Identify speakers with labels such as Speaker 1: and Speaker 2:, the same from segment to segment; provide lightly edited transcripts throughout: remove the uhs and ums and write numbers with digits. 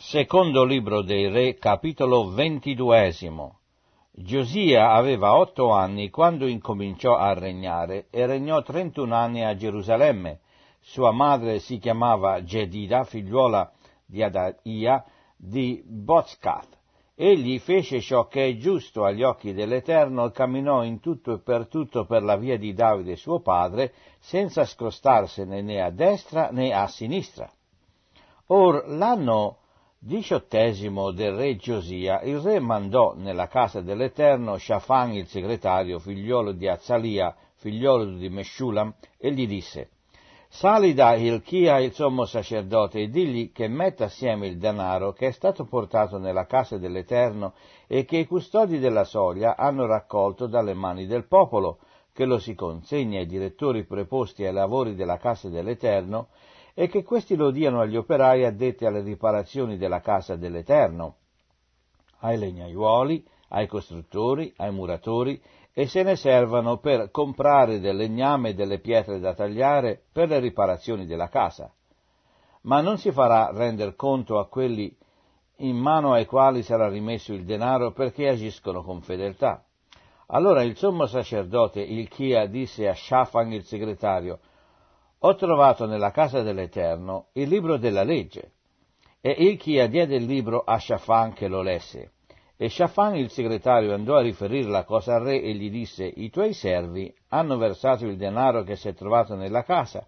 Speaker 1: Secondo libro dei Re, capitolo 22. Giosia aveva 8 anni quando incominciò a regnare e regnò 31 anni a Gerusalemme. Sua madre si chiamava Gedida, figliuola di Adaia di Bozcath. Egli fece ciò che è giusto agli occhi dell'Eterno e camminò in tutto e per la via di Davide suo padre, senza scrostarsene né a destra né a sinistra. Or l'anno 18 del re Giosia, il re mandò nella casa dell'Eterno Shafan il segretario, figliolo di Azzalia, figliolo di Meshulam, e gli disse: «Sali da Ilchia il sommo sacerdote e digli che metta assieme il denaro che è stato portato nella casa dell'Eterno e che i custodi della soglia hanno raccolto dalle mani del popolo, che lo si consegni ai direttori preposti ai lavori della casa dell'Eterno, e che questi lo diano agli operai addetti alle riparazioni della casa dell'Eterno, ai legnaiuoli, ai costruttori, ai muratori, e se ne servano per comprare del legname e delle pietre da tagliare per le riparazioni della casa. Ma non si farà render conto a quelli in mano ai quali sarà rimesso il denaro, perché agiscono con fedeltà». Allora il sommo sacerdote Ilchia disse a Shafan il segretario: «Ho trovato nella casa dell'Eterno il libro della legge». E Ilchia diede il libro a Shafan che lo lesse. E Shafan il segretario andò a riferire la cosa al re e gli disse: «I tuoi servi hanno versato il denaro che si è trovato nella casa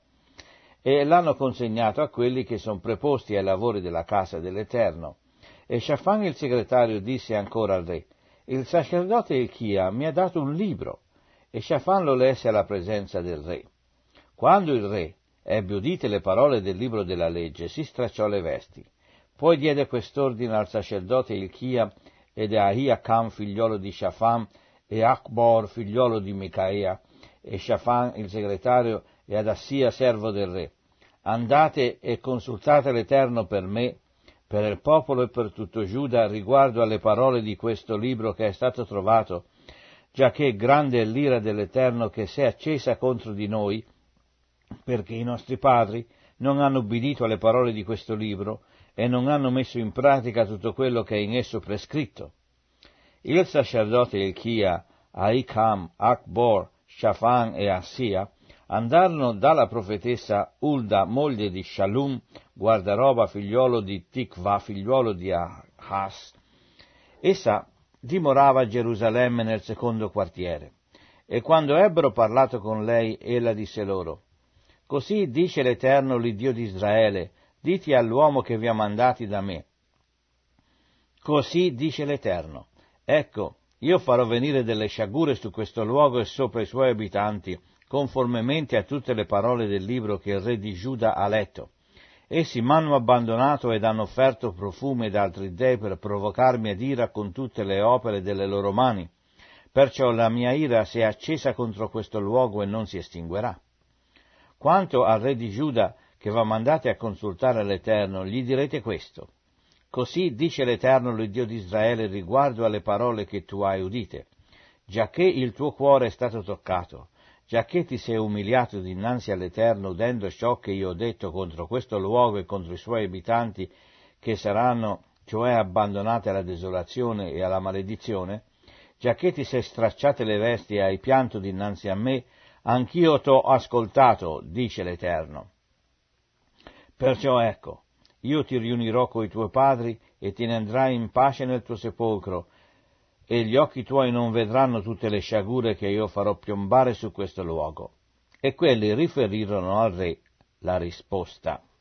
Speaker 1: e l'hanno consegnato a quelli che sono preposti ai lavori della casa dell'Eterno». E Shafan il segretario disse ancora al re: «Il sacerdote Ilchia mi ha dato un libro». E Shafan lo lesse alla presenza del re. Quando il re ebbe udite le parole del libro della legge, si stracciò le vesti. Poi diede quest'ordine al sacerdote Ilchia ed a Ahikam, figliolo di Shafan, e Akbor, figliolo di Micaia, e Shafan il segretario, e ad Assia, servo del re: «Andate e consultate l'Eterno per me, per il popolo e per tutto Giuda, riguardo alle parole di questo libro che è stato trovato, giacché grande è l'ira dell'Eterno che si è accesa contro di noi, perché i nostri padri non hanno ubbidito alle parole di questo libro e non hanno messo in pratica tutto quello che è in esso prescritto». Il sacerdote Ilchia, Ahikam, Akbor, Shafan e Assia andarono dalla profetessa Ulda, moglie di Shallum, guardaroba, figliolo di Tikva, figliolo di Ahas. Essa dimorava a Gerusalemme nel secondo quartiere. E quando ebbero parlato con lei, ella disse loro: «Così dice l'Eterno, l'Iddio di Israele, dite all'uomo che vi ha mandati da me. Così dice l'Eterno: ecco, io farò venire delle sciagure su questo luogo e sopra i suoi abitanti, conformemente a tutte le parole del libro che il re di Giuda ha letto. Essi m'hanno abbandonato ed hanno offerto profumi ed altri dei per provocarmi ad ira con tutte le opere delle loro mani. Perciò la mia ira si è accesa contro questo luogo e non si estinguerà. Quanto al re di Giuda che va mandate a consultare l'Eterno, gli direte questo: così dice l'Eterno, l'Iddio di Israele, riguardo alle parole che tu hai udite. Giacché il tuo cuore è stato toccato, giacché ti sei umiliato dinanzi all'Eterno, udendo ciò che io ho detto contro questo luogo e contro i suoi abitanti, che saranno cioè abbandonati alla desolazione e alla maledizione, giacché ti sei stracciate le vesti e hai pianto dinanzi a me, anch'io t'ho ascoltato, dice l'Eterno. Perciò ecco, io ti riunirò coi tuoi padri e te ne andrai in pace nel tuo sepolcro, e gli occhi tuoi non vedranno tutte le sciagure che io farò piombare su questo luogo». E quelli riferirono al re la risposta.